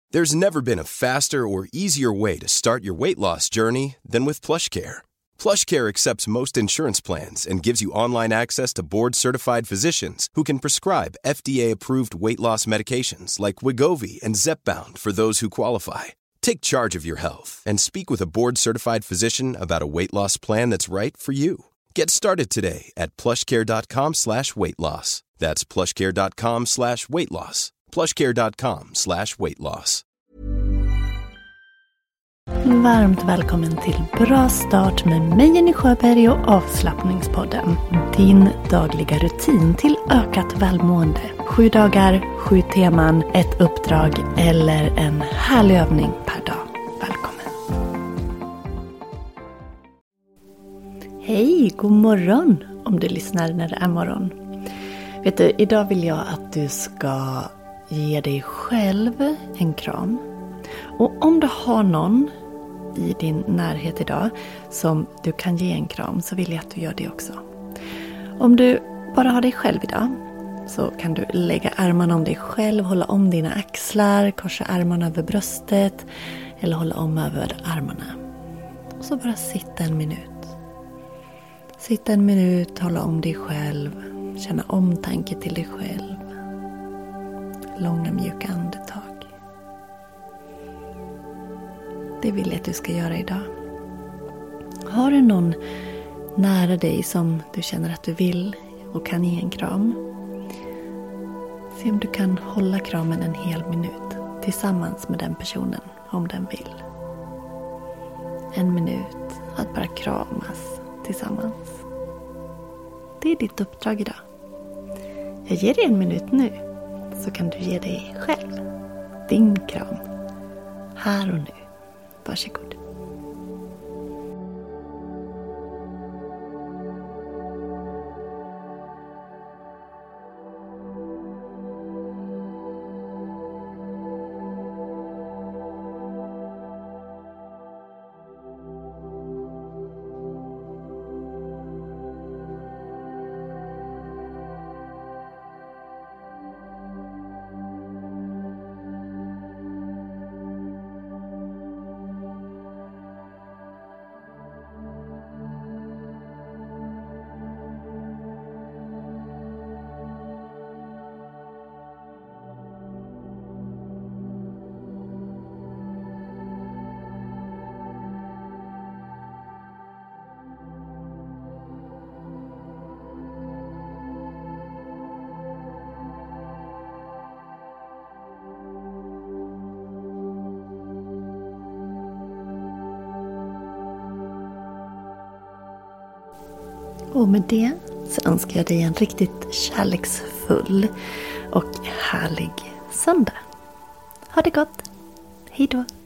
There's never been a faster or easier way to start your weight loss journey than with PlushCare. PlushCare accepts most insurance plans and gives you online access to board-certified physicians who can prescribe FDA-approved weight loss medications like Wegovy and Zepbound for those who qualify. Take charge of your health and speak with a board-certified physician about a weight loss plan that's right for you. Get started today at plushcare.com/weightloss. That's plushcare.com/weightloss. plushcare.com/weightloss. Varmt välkommen till Bra start med mig Jenny Sjöberg och Avslappningspodden. Din dagliga rutin till ökat välmående. 7 dagar, 7 teman, ett uppdrag eller en härlig övning per dag. Välkommen! Hej, god morgon om du lyssnar när det är morgon. Vet du, idag vill jag att du ska ge dig själv en kram. Och om du har någon i din närhet idag som du kan ge en kram, så vill jag att du gör det också. Om du bara har dig själv idag, så kan du lägga armarna om dig själv, hålla om dina axlar, korsa armarna över bröstet eller hålla om över armarna. Och så bara sitta en minut. Sitta en minut, hålla om dig själv, känna omtanke till dig själv. Långa mjuka andetag. Det vill jag att du ska göra idag. Har du någon nära dig som du känner att du vill och kan ge en kram? Se om du kan hålla kramen en hel minut tillsammans med den personen om den vill. En minut att bara kramas tillsammans. Det är ditt uppdrag idag. Jag ger dig en minut nu, så kan du ge dig själv din kram här och nu. Varsågod. Och med det så önskar jag dig en riktigt kärleksfull och härlig söndag. Ha det gott. Hej då.